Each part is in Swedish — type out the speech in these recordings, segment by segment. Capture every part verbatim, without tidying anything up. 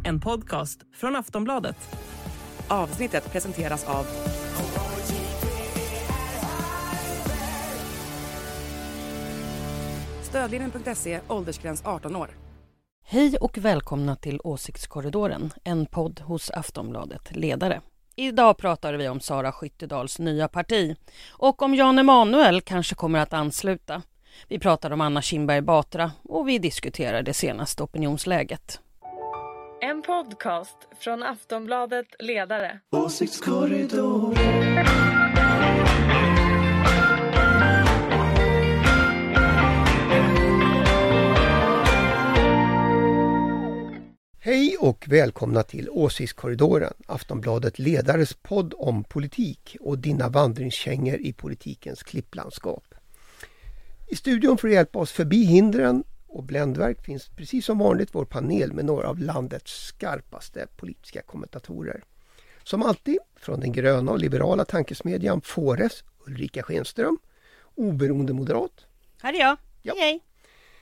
en podcast från Aftonbladet. Avsnittet presenteras av Stödlinjen punkt se, åldersgräns arton år. Hej och välkomna till Åsiktskorridoren, en podd hos Aftonbladet Ledare. Idag pratar vi om Sara Skyttedals nya parti och om Jan Emanuel kanske kommer att ansluta. Vi pratar om Anna Kinberg Batra och vi diskuterar det senaste opinionsläget. En podcast från Aftonbladet Ledare. Åsiktskorridoren. Hej och välkomna till Åsiktskorridoren, Aftonbladet Ledares podd om politik och dina vandringskängor i politikens klipplandskap. I studion för att hjälpa oss förbi hindren och bländverk finns precis som vanligt vår panel med några av landets skarpaste politiska kommentatorer. Som alltid från den gröna och liberala tankesmedjan Fores, Ulrika Schenström, oberoende moderat. Här är jag. Ja. Hej, hej.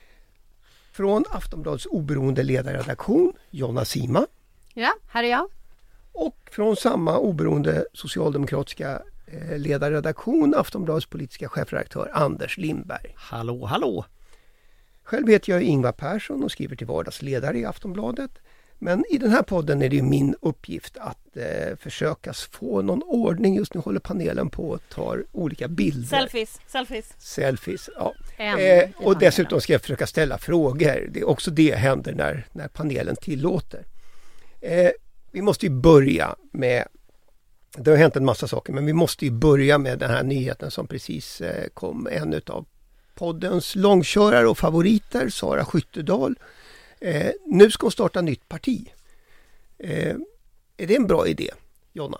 Från Aftonbladets oberoende ledarredaktion, Jonna Sima. Ja, här är jag. Och från samma oberoende socialdemokratiska eh, ledarredaktion, Aftonbladets politiska chefredaktör Anders Lindberg. Hallå, hallå! Själv heter jag Ingvar Persson och skriver till vardagsledare i Aftonbladet. Men i den här podden är det min uppgift att eh, försöka få någon ordning. Just nu håller panelen på och tar olika bilder. Selfies, selfies. Selfies, ja. En, Eh, och dessutom ska jag försöka ställa frågor. Det är också det händer när, när panelen tillåter. Eh, vi måste ju börja med, det har hänt en massa saker, men vi måste ju börja med den här nyheten som precis eh, kom. En utav poddens långkörare och favoriter, Sara Skyttedal. Eh, nu ska hon starta nytt parti. Eh, är det en bra idé, Jonna?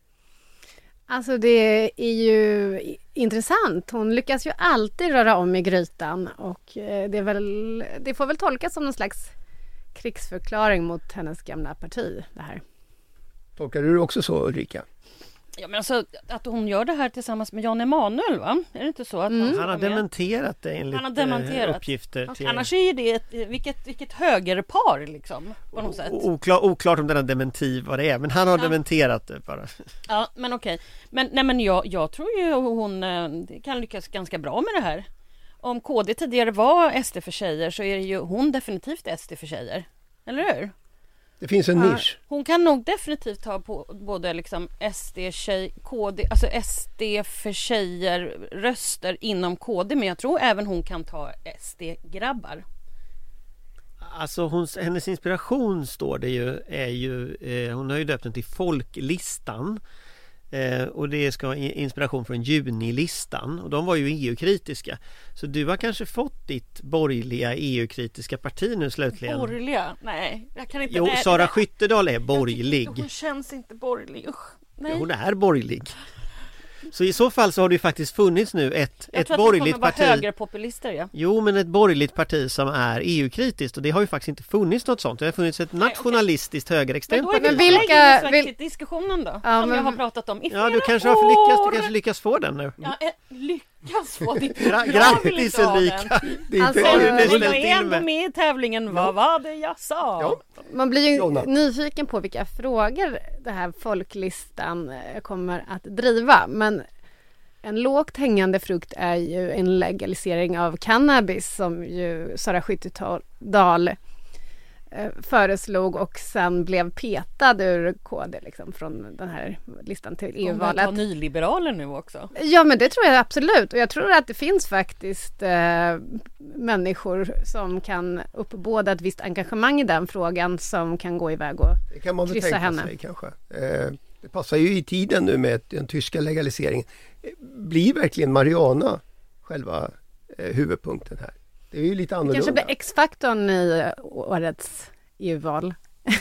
Alltså det är ju intressant. Hon lyckas ju alltid röra om i grytan och det, är väl, det får väl tolkas som någon slags krigsförklaring mot hennes gamla parti, det här. Tolkar du det också så, Ulrika? Ja, men alltså att hon gör det här tillsammans med Jan Emanuel, va? Är det inte så att Mm. han, Han har dementerat det enligt Han har dementerat. uppgifter. Till... Till... Annars är ju det ett, vilket, vilket högerpar liksom, på något sätt. Oklar, oklart om denna dementi vad det är, men han har Ja. dementerat det bara. Ja, men okej. Men, nej, men jag, jag tror ju hon eh, kan lyckas ganska bra med det här. Om K D tidigare var S D för tjejer så är det ju hon definitivt S D för tjejer. Eller hur? Det finns en Ja, nisch. hon kan nog definitivt ha på både liksom S D-tjej, K D, alltså S D för tjejer röster inom K D, men jag tror även hon kan ta S D-grabbar. Alltså hon, hennes inspiration står det ju, är ju eh, hon har ju döpt den till Folklistan. Eh, och det ska ha inspiration från Junilistan, och de var ju E U-kritiska. Så du har kanske fått ditt borgerliga E U-kritiska parti nu slutligen. Borgerliga? Nej, jag kan inte. Jo, nej, Sara nej. Skyttedal är borgerlig. Hon känns inte borgerlig. Usch, nej. Ja, hon är borgerlig. Så i så fall så har det ju faktiskt funnits nu ett, jag ett tror borgerligt att det kommer parti. vara högerpopulister, ja. Jo, men ett borgerligt parti som är E U-kritiskt, och det har ju faktiskt inte funnits något sånt. Det har funnits ett nationalistiskt Men högerextremt då är parti. det vilka- vilka, vil- diskussionen då, Ja, som men- jag har pratat om i Ja, du flera kanske har lyckats, du år. kanske lyckas få den nu. Ja, eh, lyckas få ditt Gra- Jag vill Grattis inte ha den. Ulrika! Det är Alltså, inte, har du Men ställt jag till är ändå med. med i tävlingen. Vad var det jag sa? Ja. Man blir ju Jonna. nyfiken på vilka frågor det här folklistan eh, kommer att driva. Men en lågt hängande frukt är ju en legalisering av cannabis som ju Sara Skyttedal eh, föreslog och sen blev petad ur K D liksom, från den här listan till Kommer att E U-valet. ha nyliberaler nu också. Ja, men det tror jag absolut. Och jag tror att det finns faktiskt eh, människor som kan uppbåda ett visst engagemang i den frågan som kan gå iväg och det kan man väl kryssa tänka henne. sig kanske. Eh, det passar ju i tiden nu med den tyska legaliseringen. Eh, Blir verkligen Mariana själva eh, huvudpunkten här? Det är ju lite Det annorlunda. kanske blir X-faktorn i årets E U-val.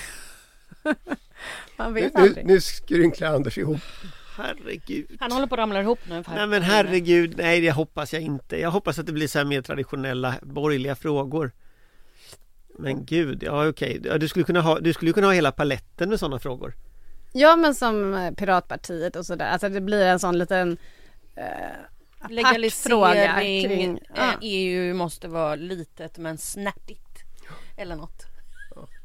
Man vet nu, nu, aldrig. nu skrynklar Anders ihop. Herregud. Han håller på att ramla ihop nu. Nej men herregud, nej det hoppas jag inte. Jag hoppas att det blir så här mer traditionella borgerliga frågor. Men gud, ja okej. Ja, du skulle kunna ha, du skulle kunna ha hela paletten med sådana frågor. Ja, men som Piratpartiet och sådär. Alltså det blir en sån liten eh, apart fråga legalisering. kring... Ja. E U måste vara litet men snärtigt. Eller något.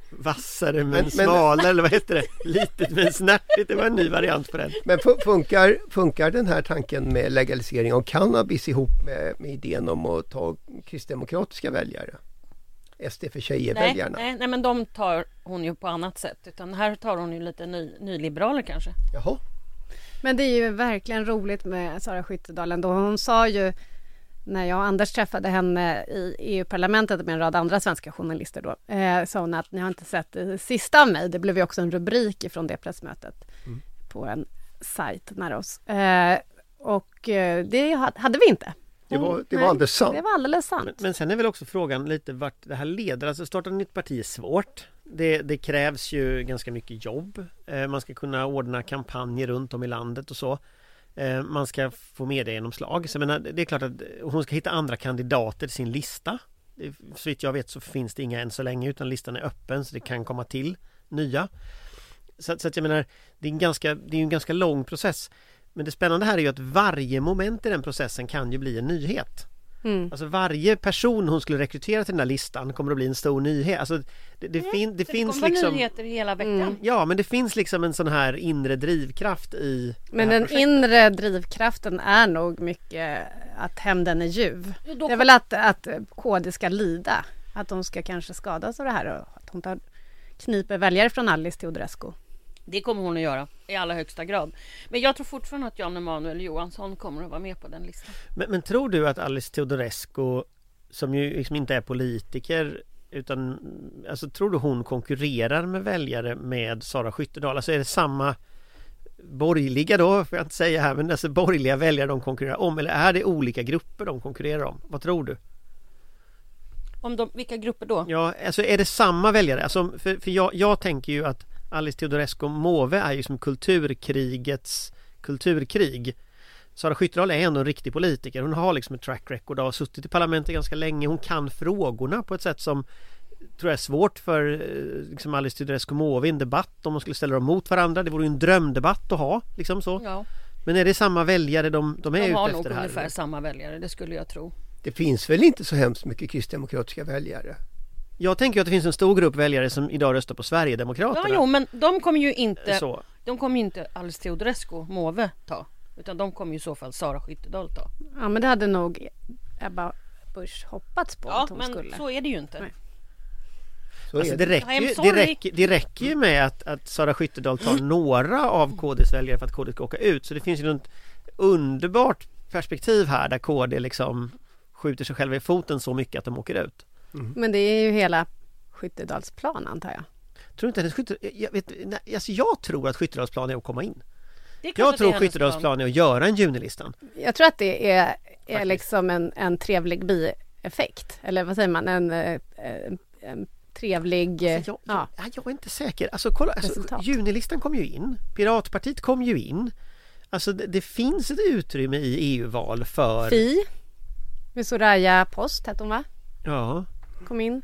Vassare men, Men- smalare, eller vad heter det? Litet men snärtigt, det var en ny variant på den. Men fu- funkar, funkar den här tanken med legalisering av cannabis ihop med, med idén om att ta kristdemokratiska väljare? S D för Nej, tjejer-väljarna. nej, nej, men de tar hon ju på annat sätt. Utan här tar hon ju lite ny, nyliberaler kanske. Jaha. Men det är ju verkligen roligt med Sara Skyttedal ändå. Hon sa ju när jag och Anders träffade henne i E U-parlamentet med en rad andra svenska journalister då, eh, sa hon att ni har inte sett det sista av mig. Det blev ju också en rubrik från det pressmötet Mm. på en sajt nära oss. Eh, och eh, det ha- hade vi inte. Det var, det var Nej, alldeles sant. Det var alldeles sant. Men, men sen är väl också frågan lite vart det här leder. Alltså starta ett nytt parti är svårt. Det, det krävs ju ganska mycket jobb. Eh, man ska kunna ordna kampanjer runt om i landet och så. Eh, man ska få mediegenomslag. Så jag menar, det är klart att hon ska hitta andra kandidater till sin lista. Det, så vitt jag vet så finns det inga än så länge, utan listan är öppen så det kan komma till nya. Så, så att jag menar, det är en ganska, det är en ganska lång process. Men det spännande här är ju att varje moment i den processen kan ju bli en nyhet. Mm. Alltså varje person hon skulle rekrytera till den här listan kommer att bli en stor nyhet. Alltså det, det, fin, det Det finns kommer liksom... nyheter hela veckan. Mm. Ja, men det finns liksom en sån här inre drivkraft i Men det här den projektet. inre drivkraften är nog mycket att hämnden är ljuv. Jo, då Det är väl att, att K D ska lida. Att de ska kanske skadas av det här och att hon tar kniper väljare från Alice Teodorescu. Det kommer hon att göra i allra högsta grad. Men jag tror fortfarande att Jan Emanuel Johansson kommer att vara med på den listan. Men, men tror du att Alice Teodorescu, som ju liksom inte är politiker, utan alltså tror du hon konkurrerar med väljare med Sara Skyttedal? Alltså är det samma borgerliga då, får jag inte säga här, men alltså borgerliga väljare de konkurrerar om, eller är det olika grupper de konkurrerar om? Vad tror du? Om de, vilka grupper då? Ja, alltså är det samma väljare? Alltså, för för jag, jag tänker ju att Alice Teodorescu Måwe är ju som kulturkrigets kulturkrig. Sara Skyttedal är ändå en riktig politiker. Hon har liksom ett track record av suttit i parlamentet ganska länge. Hon kan frågorna på ett sätt som tror jag är svårt för eh, liksom Alice Teodorescu Måwe i en debatt om de skulle ställa dem mot varandra. Det vore ju en drömdebatt att ha, liksom så. Ja, Men är det samma väljare de, de är de ute har efter nog här? ungefär eller? samma väljare, det skulle jag tro. Det finns väl inte så hemskt mycket kristdemokratiska väljare? Jag tänker att det finns en stor grupp väljare som idag röstar på Sverigedemokraterna. Ja, jo, men de kommer ju inte, Så. de kommer ju inte Alice Teodorescu Måwe ta. Utan de kommer ju i så fall Sara Skyttedal ta. Ja, men det hade nog Ebba Busch hoppats på Ja, att hon men skulle. så är det ju inte. Nej. Så Alltså är det, det. räcker, I am ju- det, sorry. räcker, det räcker ju med att, att Sara Skyttedal tar några av K D:s väljare för att K D ska åka ut. Så det finns ju något underbart perspektiv här där K D liksom skjuter sig själva i foten så mycket att de åker ut. Men det är ju hela Skyttedals plan, antar jag. Tror inte hennes Skytte, jag, vet, nej, alltså jag tror att Skyttedals plan är att komma in. Det är klart Jag att tror det är hennes Skyttedals plan. plan är att göra en junilistan. Jag tror att det är, är Faktiskt. liksom en, en trevlig bieffekt. Eller vad säger man? En, eh, en, en trevlig... eh, Alltså, jag, ja. jag, jag är inte säker. Alltså, kolla, alltså, Resultat. junilistan kom ju in. Piratpartiet kom ju in. Alltså det, det finns ett utrymme i E U-val för... Fi med Soraya Post hette hon, va? Ja. Kom in.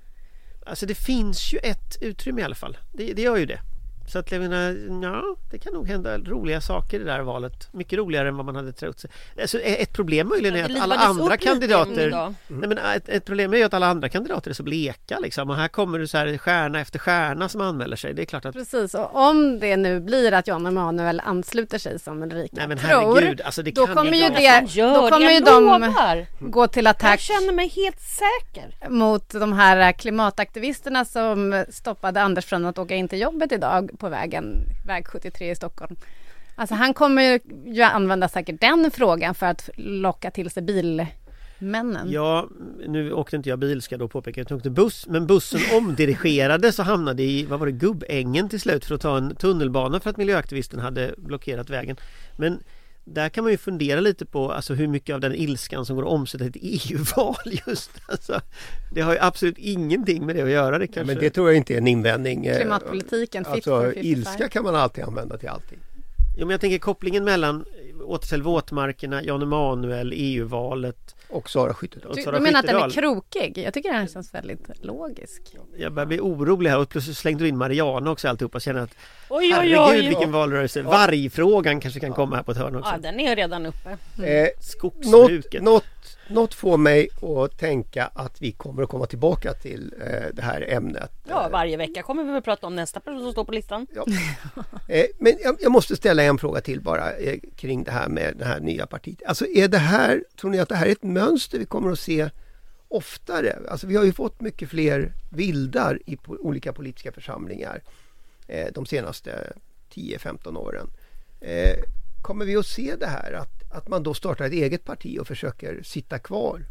Alltså det finns ju ett utrymme i alla fall. Det, det gör ju det. Så att jag menar, ja, det kan nog hända roliga saker i det där valet. Mycket roligare än vad man hade trott. Alltså ett problem möjligen är Det att alla livades andra upp lite kandidater... idag. Nej, men ett, ett problem är ju att alla andra kandidater är så bleka liksom. Och här kommer det så här stjärna efter stjärna som anmäler sig. Det är klart att... Precis, och om det nu blir att Jan Emanuel ansluter sig som Ulrika Nej men tror, herregud, alltså det då kan kommer ju inte- det, Gör då det, kommer ju jag de lovar. gå till Jag attack känner mig helt säker. mot de här klimataktivisterna som stoppade Anders från att åka in till jobbet idag på vägen, väg sjuttiotre i Stockholm. Alltså han kommer ju- ju använda säkert den frågan för att locka till sig bilmännen. Ja, nu åkte inte jag bil ska jag då påpeka, jag åkte buss, men bussen omdirigerade så hamnade i, vad var det, Gubbängen till slut för att ta en tunnelbana för att miljöaktivisten hade blockerat vägen. Men där kan man ju fundera lite på alltså, hur mycket av den ilskan som går att omsätta i ett E U-val just. Alltså, det har ju absolut ingenting med det att göra. Det Ja, kanske... men det tror jag inte är en invändning. Eh, Klimatpolitiken, fit Alltså for fifty-five. ilska kan man alltid använda till allting. Ja, men jag tänker kopplingen mellan återställ våtmarkerna, Jan Emanuel, E U-valet Och Sara Skyttedal. och Du, Sara du menar att den är Skyttedal. krokig? Jag tycker den känns väldigt logisk. Jag börjar bli orolig här och plötsligt slängde du in Mariana också alltihopa och känner att Oj, oj, herregud oj. vilken valrörelse. Vargfrågan kanske kan komma här på ett hörn också. Ja, den är redan uppe. Eh, något, Skogsbruket. något, något får mig att tänka att vi kommer att komma tillbaka till eh, det här ämnet. Ja, varje vecka kommer vi att prata om nästa person som står på listan. Ja. Eh, men jag, jag måste ställa en fråga till bara eh, kring det här med det här nya partiet. Alltså är det här, tror ni att det här är ett mönster vi kommer att se oftare? Alltså vi har ju fått mycket fler vildar i po- olika politiska församlingar eh, de senaste tio femton åren. Eh, kommer vi att se det här att, att man då startar ett eget parti och försöker sitta kvar?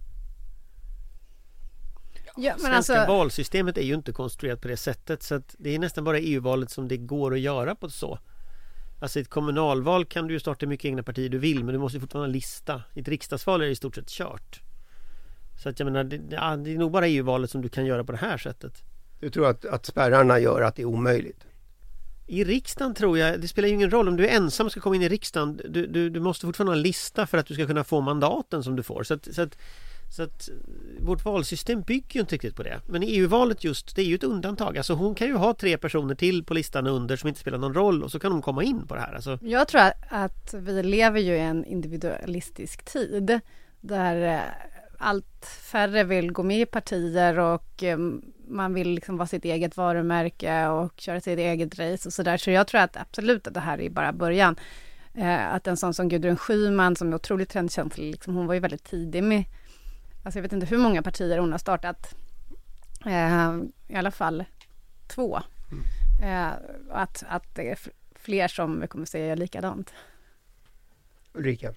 Ja, men Svenska alltså, valsystemet är ju inte konstruerat på det sättet, så att det är nästan bara E U-valet som det går att göra på så. Alltså i ett kommunalval kan du ju starta hur mycket egna partier du vill, men du måste ju fortfarande ha en lista. I ett riksdagsval är det i stort sett kört. Så att jag menar, det, ja, det är nog bara E U-valet som du kan göra på det här sättet. Du tror att, att spärrarna gör att det är omöjligt? I riksdagen tror jag, det spelar ju ingen roll om du är ensam och ska komma in i riksdagen. Du, du, du måste fortfarande ha en lista för att du ska kunna få mandaten som du får. Så att, så att, så att vårt valsystem bygger ju inte riktigt på det. Men i E U-valet just, det är ju ett undantag. Alltså hon kan ju ha tre personer till på listan under som inte spelar någon roll och så kan de komma in på det här. Alltså. jag tror att, att vi lever ju i en individualistisk tid där eh, allt färre vill gå med i partier och eh, man vill liksom vara sitt eget varumärke och köra sitt eget race och sådär. Så jag tror att absolut att det här är bara början. Eh, att en sån som Gudrun Schyman som är otroligt trendkänslig, liksom, hon var ju väldigt tidig med, alltså jag vet inte hur många partier hon har startat. Eh, I alla fall två. Eh, att, att det är fler som kommer att säga likadant. Ulrika?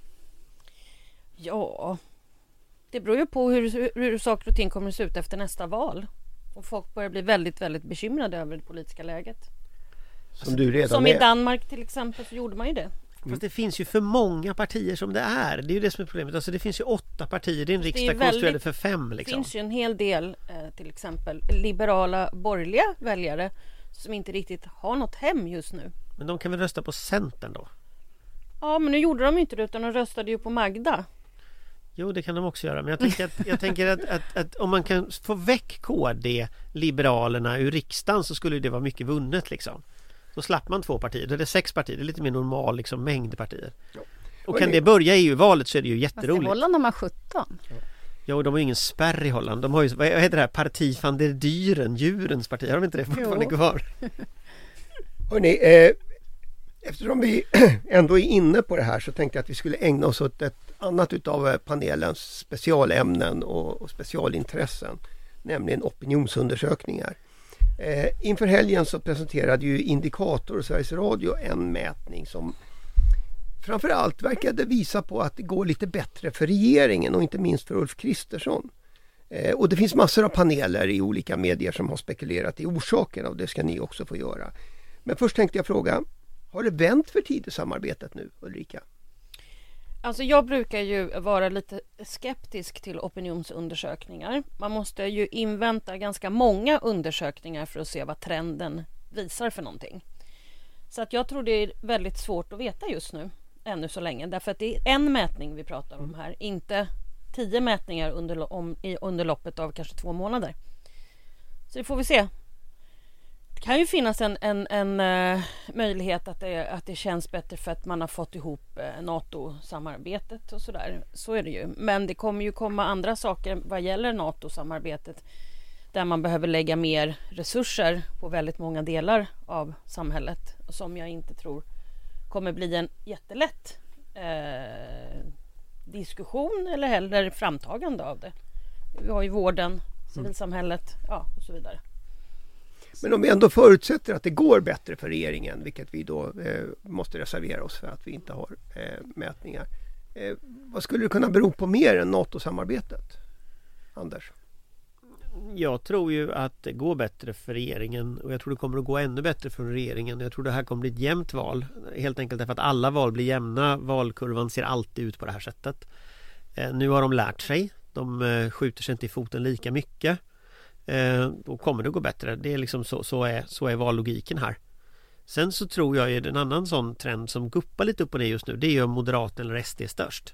Ja, det beror ju på hur, hur saker och ting kommer att se ut efter nästa val. Och folk börjar bli väldigt, väldigt bekymrade över det politiska läget. Som du redan Som är. i Danmark till exempel så gjorde man ju det. Fast det finns ju för många partier som det är. Det är ju det som är problemet. Alltså det finns ju åtta partier. Det är en Det är riksdag väldigt- konstruerad för fem. Det Liksom. finns ju en hel del eh, till exempel liberala borgerliga väljare som inte riktigt har något hem just nu. Men de kan väl rösta på Centern då? Ja, men nu gjorde de inte det utan de röstade ju på Magda. Jo, det kan de också göra. Men jag tänker att, jag tänker att, att, att om man kan få väck K D, Liberalerna ur riksdagen så skulle det vara mycket vunnet liksom. Då slapp man två partier. Då är det sex partier. Det är lite mer normal liksom, mängd partier. Ja. Och kan det börja i E U-valet så är det ju Fast i jätteroligt. Holland har man sjutton. Ja, och de har ju ingen spärr i Holland. De har ju, vad heter det här? Parti van der Dyren, djurens parti. Har de inte det fortfarande Jo. kvar? Hörrni, eh, eftersom vi ändå är inne på det här så tänkte jag att vi skulle ägna oss åt ett annat utav panelens specialämnen och, och specialintressen, nämligen opinionsundersökningar. Eh, inför helgen så presenterade ju Indikator och Sveriges Radio en mätning som framförallt verkade visa på att det går lite bättre för regeringen och inte minst för Ulf Kristersson. Eh, och det finns massor av paneler i olika medier som har spekulerat i orsaken och det ska ni också få göra. Men först tänkte jag fråga, har det vänt för Tidösamarbetet nu, Ulrika? Alltså jag brukar ju vara lite skeptisk till opinionsundersökningar. Man måste ju invänta ganska många undersökningar för att se vad trenden visar för någonting. Så att jag tror det är väldigt svårt att veta just nu, ännu så länge. Därför att det är en mätning vi pratar om här, inte tio mätningar under, om, i, under loppet av kanske två månader. Så det får vi se. Det kan ju finnas en, en, en uh, möjlighet att det, att det känns bättre för att man har fått ihop uh, NATO-samarbetet och sådär. Så är det ju. Men det kommer ju komma andra saker vad gäller NATO-samarbetet där man behöver lägga mer resurser på väldigt många delar av samhället som jag inte tror kommer bli en jättelätt uh, diskussion eller heller framtagande av det. Vi har ju vården, civilsamhället, ja, och så vidare. Men om vi ändå förutsätter att det går bättre för regeringen, vilket vi då eh, måste reservera oss för att vi inte har eh, mätningar. Eh, vad skulle det kunna bero på mer än NATO-samarbetet? Anders? Jag tror ju att det går bättre för regeringen och jag tror det kommer att gå ännu bättre för regeringen. Jag tror det här kommer bli ett jämnt val. Helt enkelt därför att alla val blir jämna. Valkurvan ser alltid ut på det här sättet. Eh, nu har de lärt sig. De eh, skjuter sig inte i foten lika mycket. Eh, då kommer det gå bättre. Det är liksom så, så, är, så är vallogiken här. Sen så tror jag att en annan sån trend som guppar lite upp och ner just nu, det är ju om Moderaterna eller S D är störst.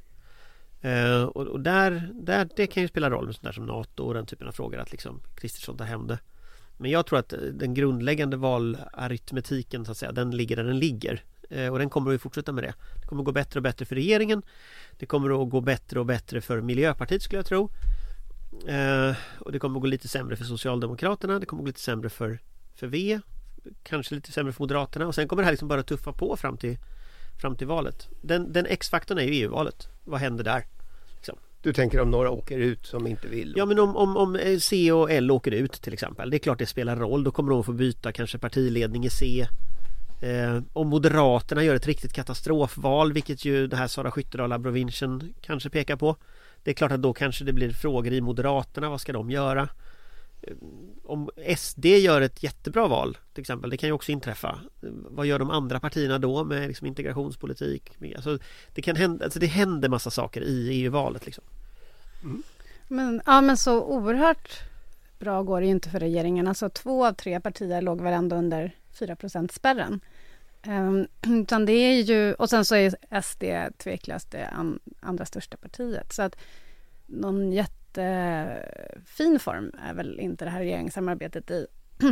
Eh, och och där, där, det kan ju spela roll med sånt där som NATO och den typen av frågor, att liksom Kristersson tar hem det. Men jag tror att den grundläggande valaritmetiken så att säga, den ligger där den ligger. och den kommer att fortsätta med det. Det kommer att gå bättre och bättre för regeringen. Det kommer att gå bättre och bättre för Miljöpartiet skulle jag tro. Eh, och det kommer att gå lite sämre för Socialdemokraterna. Det kommer att gå lite sämre för, för V. Kanske lite sämre för Moderaterna. Och sen kommer det här liksom bara tuffa på fram till, fram till valet. Den, den X-faktorn är ju E U-valet. Vad händer där? Liksom. Du tänker om några åker ut som inte vill? Ja, men om, om, om C och L åker ut till exempel. Det är klart det spelar roll. Då kommer de få byta kanske partiledning i C. Eh, om Moderaterna gör ett riktigt katastrofval, vilket ju det här Sara Skyttedal-Abrovinchen kanske pekar på. Det är klart att då kanske det blir frågor i Moderaterna. Vad ska de göra? Eh, om S D gör ett jättebra val till exempel, det kan ju också inträffa. Eh, vad gör de andra partierna då med liksom integrationspolitik? Alltså, det, kan hända, alltså det händer massa saker i E U-valet. Liksom. Mm. Men, ja, men så oerhört bra går det ju inte för regeringen. Alltså två av tre partier låg väl ändå under fyra procent spärren. Um, utan det är ju, och sen så är S D tveklöst det an, andra största partiet. Så att någon jättefin form är väl inte det här regeringssamarbetet i.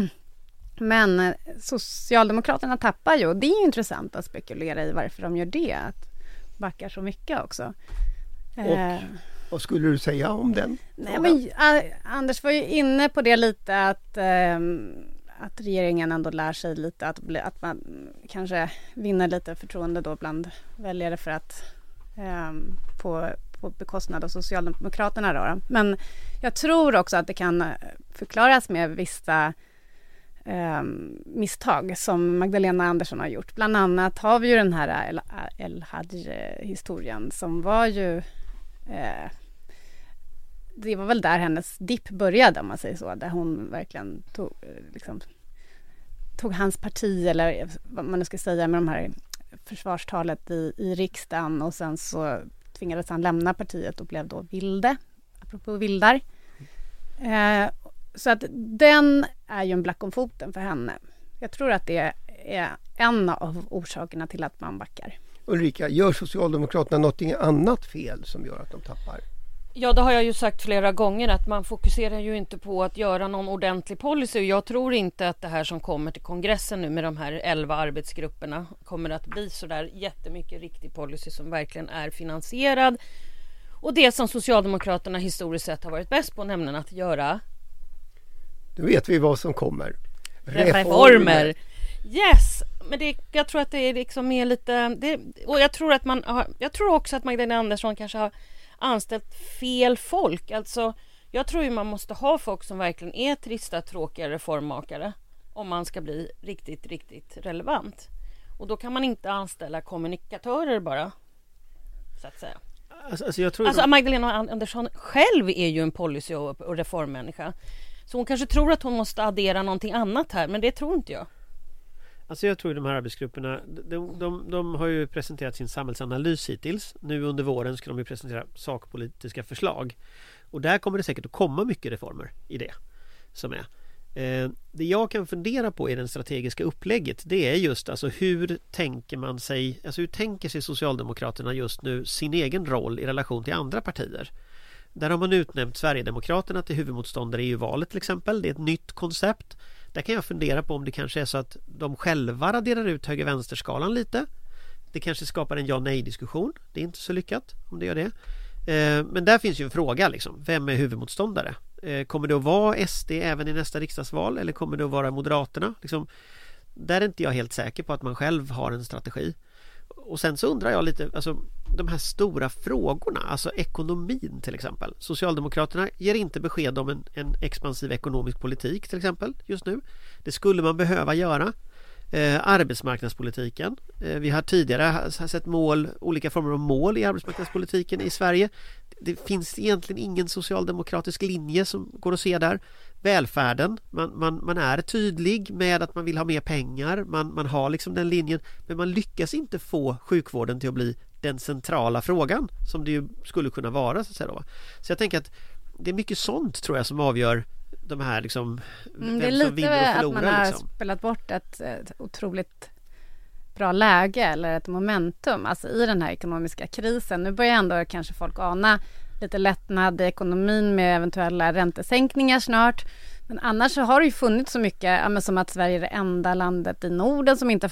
Men Socialdemokraterna tappar ju, och det är ju intressant att spekulera i varför de gör det. Att backar så mycket också. Och uh, vad skulle du säga om den? Nej, men, uh, Anders var ju inne på det lite att... Um, att regeringen ändå lär sig lite att, bli, att man kanske vinner lite förtroende då bland väljare för att eh, på, på bekostnad av Socialdemokraterna då. Men jag tror också att det kan förklaras med vissa eh, misstag som Magdalena Andersson har gjort. Bland annat har vi ju den här El, El Haj-historien som var ju eh, det var väl där hennes dipp började, om man säger så. Där hon verkligen tog, liksom, tog hans parti, eller vad man nu ska säga, med de här försvarstalet i, i riksdagen. Och sen så tvingades han lämna partiet och blev då vilde, apropå vildar. Eh, så att den är ju en black om foten för henne. Jag tror att det är en av orsakerna till att man backar. Ulrika, gör Socialdemokraterna något annat fel som gör att de tappar? Ja, det har jag ju sagt flera gånger, att man fokuserar ju inte på att göra någon ordentlig policy. Jag tror inte att det här som kommer till kongressen nu med de här elva arbetsgrupperna kommer att bli så där jättemycket riktig policy som verkligen är finansierad. Och det som Socialdemokraterna historiskt sett har varit bäst på, nämligen att göra... Nu vet vi vad som kommer. Reformer. Reformer. Yes, men det, jag tror att det är liksom mer lite... Det, och jag tror, att man har, jag tror också att Magdalena Andersson kanske har anställt fel folk. Alltså, jag tror ju man måste ha folk som verkligen är trista, tråkiga reformmakare om man ska bli riktigt, riktigt relevant. Och då kan man inte anställa kommunikatörer bara, så att säga. Alltså, alltså, jag tror alltså de... Magdalena Andersson själv är ju en policy- och, och reformmänniska. Så hon kanske tror att hon måste addera någonting annat här, men det tror inte jag. Alltså jag tror de här arbetsgrupperna, de, de, de har ju presenterat sin samhällsanalys hittills. Nu under våren ska de ju presentera sakpolitiska förslag. Och där kommer det säkert att komma mycket reformer i det som är. Eh, det jag kan fundera på i det strategiska upplägget, det är just alltså hur tänker man sig, alltså hur tänker sig Socialdemokraterna just nu sin egen roll i relation till andra partier? Där har man utnämnt Sverigedemokraterna till huvudmotståndare i E U-valet till exempel. Det är ett nytt koncept. Där kan jag fundera på om det kanske är så att de själva raderar ut höger-vänsterskalan lite. Det kanske skapar en ja-nej-diskussion. Det är inte så lyckat om det gör det. Eh, men där finns ju en fråga liksom. Vem är huvudmotståndare? Eh, kommer det att vara S D även i nästa riksdagsval? Eller kommer det att vara Moderaterna? Liksom, där är inte jag helt säker på att man själv har en strategi. Och sen så undrar jag lite, alltså de här stora frågorna, alltså ekonomin till exempel. Socialdemokraterna ger inte besked om en, en expansiv ekonomisk politik till exempel just nu. Det skulle man behöva göra. Eh, arbetsmarknadspolitiken. Eh, vi har tidigare sett mål, olika former av mål i arbetsmarknadspolitiken i Sverige. Det finns egentligen ingen socialdemokratisk linje som går att se där. Välfärden, man, man, man är tydlig med att man vill ha mer pengar, man, man har liksom den linjen, men man lyckas inte få sjukvården till att bli den centrala frågan som det ju skulle kunna vara så att säga då. Så jag tänker att det är mycket sånt tror jag som avgör de här liksom, mm, det är lite förlorar, att man har liksom. spelat bort ett, ett otroligt bra läge eller ett momentum alltså i den här ekonomiska krisen. Nu börjar ändå kanske folk ana lite lättnad i ekonomin med eventuella räntesänkningar snart. Men annars så har det ju funnits så mycket, ja, men som att Sverige är det enda landet i Norden som inte har fått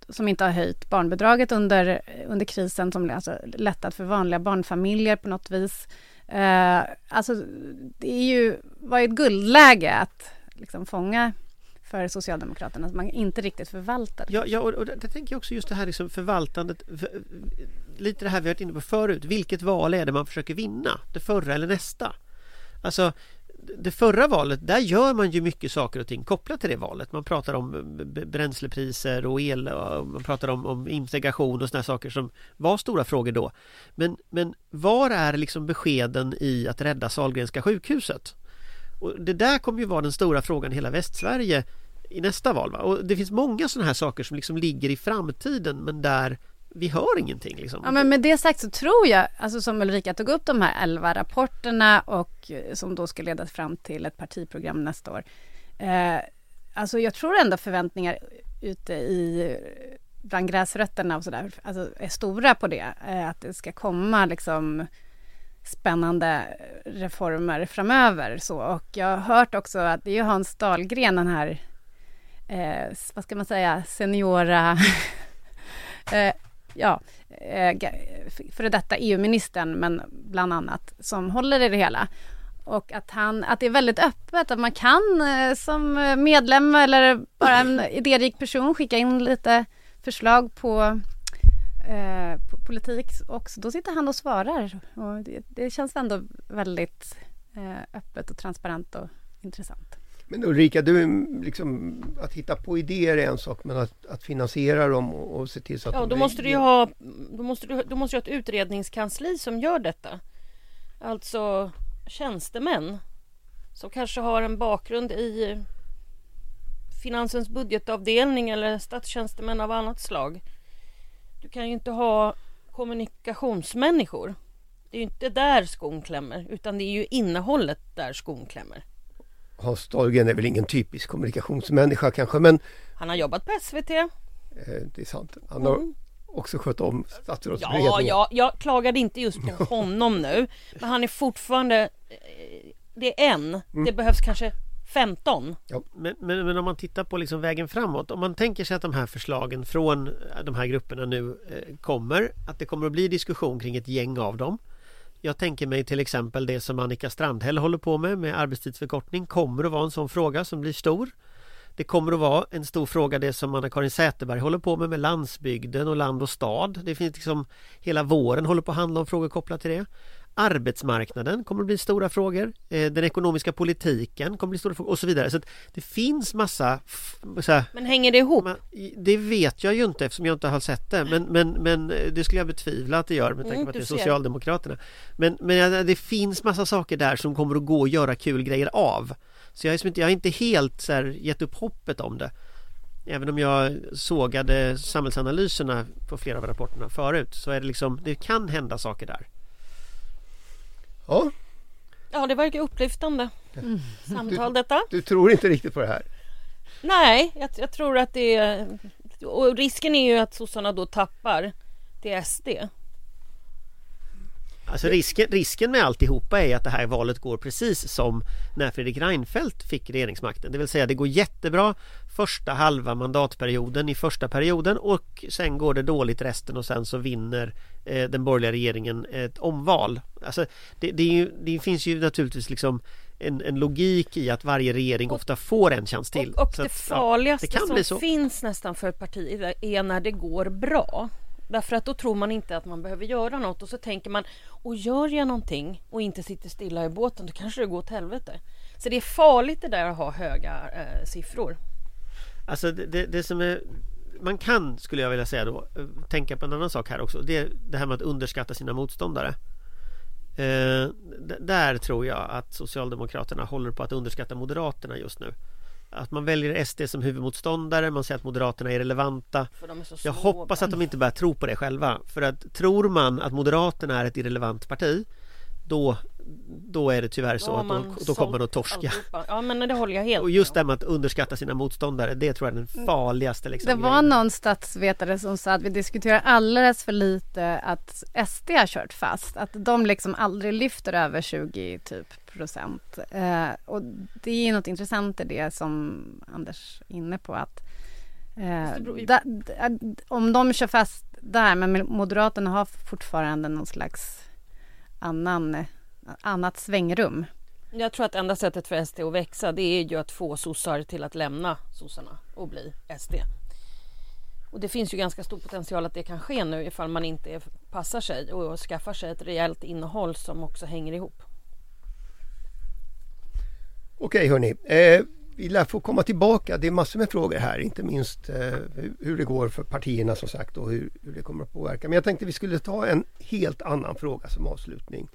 som inte har höjt barnbidraget under, under krisen, som alltså lättat för vanliga barnfamiljer på något vis. Eh, alltså det är ju, var ju ett guldläge att liksom fånga för Socialdemokraterna, att man inte riktigt förvaltar. Ja, ja och, och det, det tänker jag också just det här liksom förvaltandet, för, lite det här vi har varit inne på förut. Vilket val är det man försöker vinna? Det förra eller nästa? Alltså, det förra valet, där gör man ju mycket saker och ting kopplat till det valet. Man pratar om bränslepriser och el, och man pratar om, om integration och såna saker som var stora frågor då. Men, men var är liksom beskeden i att rädda Sahlgrenska sjukhuset? Och det där kommer ju vara den stora frågan i hela Västsverige i nästa val. Va? Och det finns många sådana här saker som liksom ligger i framtiden, men där vi hör ingenting. Liksom. Ja, men med det sagt så tror jag, alltså som Ulrika tog upp de här elva rapporterna och som då ska leda fram till ett partiprogram nästa år. Eh, alltså jag tror ändå förväntningar ute i bland gräsrötterna och sådär, alltså är stora på det. Eh, att det ska komma liksom spännande reformer framöver. Så. Och jag har hört också att det är Hans Dahlgren, den här eh, vad ska man säga, seniora eh, ja, för detta E U-ministern, men bland annat, som håller i det hela. Och att, han, att det är väldigt öppet, att man kan som medlem eller bara en idérik person skicka in lite förslag på, eh, på politik också. Då sitter han och svarar. Och det, det känns ändå väldigt eh, öppet och transparent och intressant. Men Ulrika, du, liksom, att hitta på idéer är en sak, men att, att finansiera dem och, och se till så att ja, de då är... måste du ju ha, då måste du, då måste du ha ett utredningskansli som gör detta. Alltså tjänstemän som kanske har en bakgrund i finansens budgetavdelning eller statstjänstemän av annat slag. Du kan ju inte ha kommunikationsmänniskor. Det är ju inte där skon klämmer, utan det är ju innehållet där skon klämmer. Hans Dahlgren är väl ingen typisk kommunikationsmänniska kanske, men... Han har jobbat på S V T. Eh, det är sant. Han har mm. också skött om statsrådsberedningen. Ja, ja, jag klagade inte just på honom nu. Men han är fortfarande... Det är en. Mm. Det behövs kanske femton. Ja. Men, men, men om man tittar på liksom vägen framåt. Om man tänker sig att de här förslagen från de här grupperna nu eh, kommer. Att det kommer att bli diskussion kring ett gäng av dem. Jag tänker mig till exempel det som Annika Strandhäll håller på med, med arbetstidsförkortning, kommer att vara en sån fråga som blir stor. Det kommer att vara en stor fråga det som Anna-Karin Säterberg håller på med, med landsbygden och land och stad. Det finns liksom, hela våren håller på att handla om frågor kopplat till det. Arbetsmarknaden kommer att bli stora frågor. Den ekonomiska politiken kommer att bli stora frågor och så vidare. Så att det finns massa... Så här, men hänger det ihop? Det vet jag ju inte eftersom jag inte har sett det. Men, men, men det skulle jag betvivla att det gör med tanke på att det är Socialdemokraterna. Men, men det finns massa saker där som kommer att gå att göra kul grejer av. Så jag är inte, jag är inte helt så här, gett upp hoppet om det. Även om jag sågade samhällsanalyserna på flera av rapporterna förut, så är det liksom, det kan hända saker där. Ja. Ja, det verkar upplyftande. Mm. Samtal du, detta. Du tror inte riktigt på det här? Nej, jag, jag tror att det är... Och risken är ju att sossarna då tappar till S D. Alltså risken, risken med alltihopa är att det här valet går precis som när Fredrik Reinfeldt fick regeringsmakten. Det vill säga det går jättebra första halva mandatperioden i första perioden och sen går det dåligt resten och sen så vinner eh, den borgerliga regeringen ett omval. Alltså det, det, är ju, det finns ju naturligtvis liksom en, en logik i att varje regering och, ofta får en chans till. Och, och så det att, farligaste ja, det som finns nästan för ett parti är när det går bra. Därför att då tror man inte att man behöver göra något och så tänker man, och gör jag någonting och inte sitter stilla i båten, då kanske det går åt helvete. Så det är farligt det där att ha höga eh, siffror. Alltså det, det, det som är, man kan, skulle jag vilja säga då, tänka på en annan sak här också. Det är det här med att underskatta sina motståndare. Eh, d- där tror jag att Socialdemokraterna håller på att underskatta Moderaterna just nu. Att man väljer S D som huvudmotståndare, man säger att Moderaterna är relevanta. För de är så jag hoppas att de inte börjar tro på det själva. För att tror man att Moderaterna är ett irrelevant parti, då, då är det tyvärr så att då, då kommer man att torska. Ja, men det håller jag helt. Och just det med att underskatta sina motståndare, det tror jag är den farligaste liksom, det var grejen. Någon statsvetare som sa att vi diskuterar alldeles för lite att S D har kört fast. Att de liksom aldrig lyfter över tjugo typ procent. Eh, och det är något intressant i det som Anders är inne på, att Eh, da, da, om de kör fast där, men Moderaterna har fortfarande någon slags annan, annat svängrum. Jag tror att enda sättet för S D att växa, det är ju att få sossar till att lämna sossarna och bli S D. Och det finns ju ganska stor potential att det kan ske nu ifall man inte passar sig och skaffar sig ett rejält innehåll som också hänger ihop. Okej hörni, eh, vi lär få komma tillbaka. Det är massor med frågor här, inte minst eh, hur det går för partierna som sagt och hur, hur det kommer att påverka. Men jag tänkte vi skulle ta en helt annan fråga som avslutning.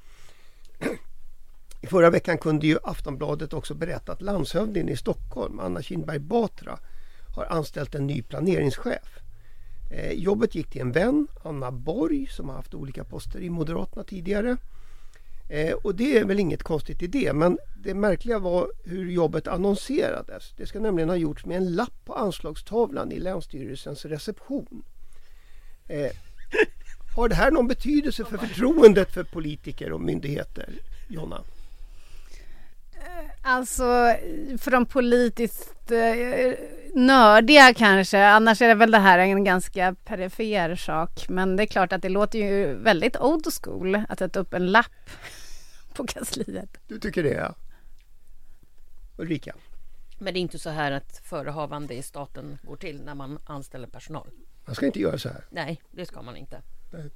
I förra veckan kunde ju Aftonbladet också berätta att landshövdingen i Stockholm, Anna Kinberg Batra, har anställt en ny planeringschef. Eh, jobbet gick till en vän, Anna Borg, som har haft olika poster i Moderaterna tidigare. Eh, och det är väl inget konstigt i det, men det märkliga var hur jobbet annonserades. Det ska nämligen ha gjorts med en lapp på anslagstavlan i Länsstyrelsens reception. Eh, har det här någon betydelse för förtroendet för politiker och myndigheter, Jonna? Alltså för de politiskt eh, nördiga kanske, annars är det väl det här en ganska perifer sak, men det är klart att det låter ju väldigt old school att sätta upp en lapp på kansliet. Du tycker det, ja. Ulrika? Men det är inte så här att förehavande i staten går till när man anställer personal. Man ska inte göra så här. Nej, det ska man inte. Nej.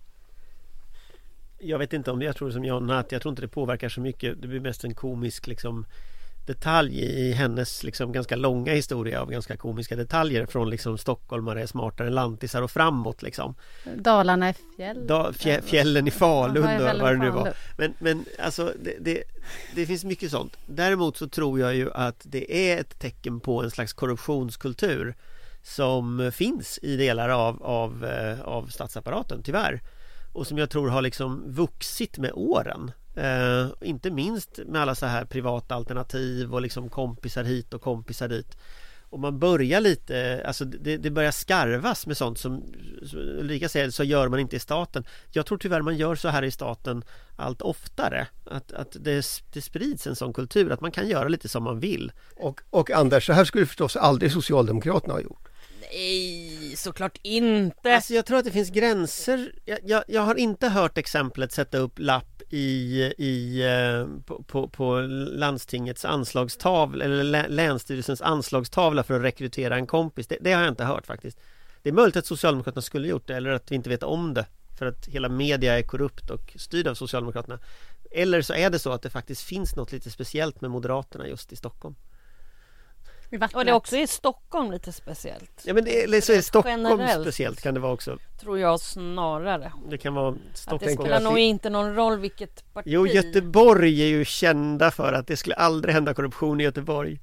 Jag vet inte om det, jag tror som Jonna att jag tror inte det påverkar så mycket. Det blir mest en komisk liksom, detalj i hennes liksom, ganska långa historia av ganska komiska detaljer från liksom, stockholmare är smartare än lantisar och framåt. Liksom. Dalarna är fjäll. Da, fjä, fjällen i Falun ja, och vad det nu var. Men, men alltså det, det, det finns mycket sånt. Däremot så tror jag ju att det är ett tecken på en slags korruptionskultur som finns i delar av, av, av statsapparaten, tyvärr. Och som jag tror har liksom vuxit med åren. Eh, inte minst med alla så här privata alternativ och liksom kompisar hit och kompisar dit. Och man börjar lite, alltså det, det börjar skarvas med sånt som, som Ulrika säger, så gör man inte i staten. Jag tror tyvärr man gör så här i staten allt oftare. Att, att det, det sprids en sån kultur att man kan göra lite som man vill. Och, och Anders, så här skulle förstås aldrig Socialdemokraterna ha gjort. Nej, såklart inte. Alltså jag tror att det finns gränser. Jag, jag, jag har inte hört exemplet sätta upp lapp i, i, på, på, på landstingets anslagstavla eller lä, länsstyrelsens anslagstavla för att rekrytera en kompis. Det, det har jag inte hört faktiskt. Det är möjligt att Socialdemokraterna skulle gjort det eller att vi inte vet om det för att hela media är korrupt och styrd av Socialdemokraterna. Eller så är det så att det faktiskt finns något lite speciellt med Moderaterna just i Stockholm. Och det är också i Stockholm lite speciellt. Ja, men det, eller så är Stockholm generellt, speciellt kan det vara också. Tror jag snarare. Det kan vara Att Stockholm. det spelar nog inte någon roll vilket parti. Jo, Göteborg är ju kända för att det skulle aldrig hända korruption i Göteborg.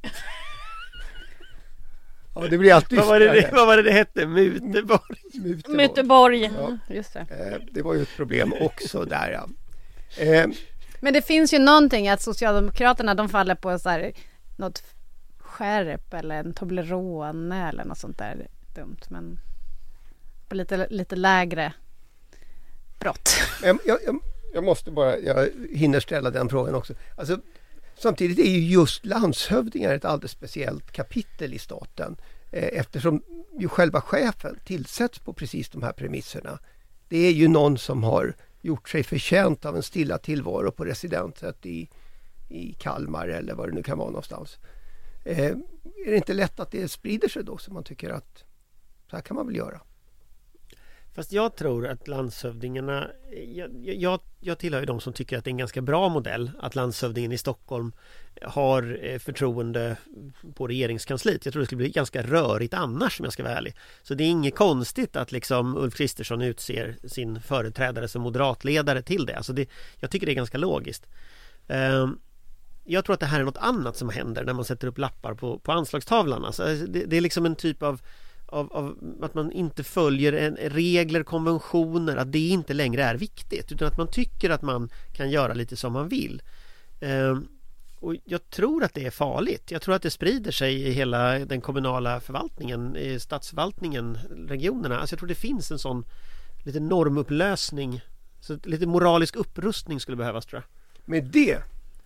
Ja, det blir alltid vad, var det, vad var det det hette? Muteborg. Muteborg. Muteborg. Ja. Just det. Eh, det var ju ett problem också där, ja. Eh, Men det finns ju någonting att Socialdemokraterna, de faller på så här, något skärp eller en Toblerone eller något sånt där dumt, men på lite, lite lägre brott. jag, jag, jag måste bara, jag hinner ställa den frågan också. Alltså, samtidigt är ju just landshövdingar ett alldeles speciellt kapitel i staten eh, eftersom ju själva chefen tillsätts på precis de här premisserna. Det är ju någon som har gjort sig förtjänt av en stilla tillvaro på residenträtt i, i Kalmar eller vad det nu kan vara någonstans. Eh, är det inte lätt att det sprider sig då så man tycker att så här kan man väl göra? Fast jag tror att landshövdingarna, jag, jag, jag tillhör ju de som tycker att det är en ganska bra modell att landshövdingen i Stockholm har förtroende på regeringskansliet. Jag tror det skulle bli ganska rörigt annars om jag ska vara ärlig. Så det är inget konstigt att liksom Ulf Kristersson utser sin företrädare som moderatledare till det. Alltså det jag tycker det är ganska logiskt. Um, Jag tror att det här är något annat som händer när man sätter upp lappar på, på anslagstavlan. Alltså det, det är liksom en typ av, av, av att man inte följer en, regler, konventioner, att det inte längre är viktigt utan att man tycker att man kan göra lite som man vill. Ehm, och jag tror att det är farligt. Jag tror att det sprider sig i hela den kommunala förvaltningen, i statsförvaltningen, regionerna. Alltså jag tror det finns en sån lite normupplösning, så lite moralisk upprustning skulle behövas, tror jag. Med det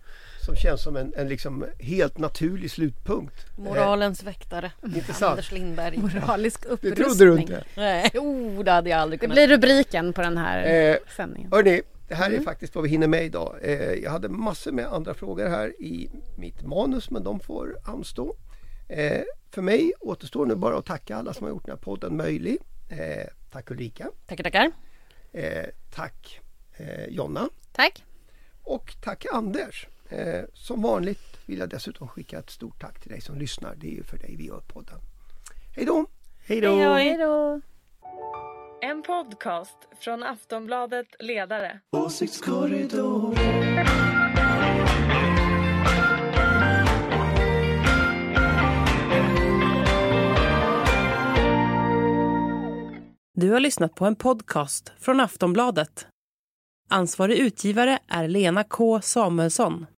som känns som en, en liksom helt naturlig slutpunkt. Moralens väktare. Intressant. Anders Lindberg. Moralisk Det upprustning. trodde du inte. Nej, oh, det hade jag aldrig Det kunnat. blir rubriken på den här Eh, sändningen. Hörrni, det här är faktiskt vad vi hinner med idag. Eh, jag hade massor med andra frågor här i mitt manus, men de får anstå. Eh, för mig återstår nu bara att tacka alla som har gjort den här podden möjlig. Eh, tack Ulrika. Tackar, tackar. Eh, tack eh, Jonna. Tack. Och tack Anders. Eh, som vanligt vill jag dessutom skicka ett stort tack till dig som lyssnar. Det är ju för dig vi gör podden. Hej då! Hej då! Hej då. En podcast från Aftonbladet Ledare. Åsiktskorridoren. Du har lyssnat på en podcast från Aftonbladet. Ansvarig utgivare är Lena K. Samuelsson.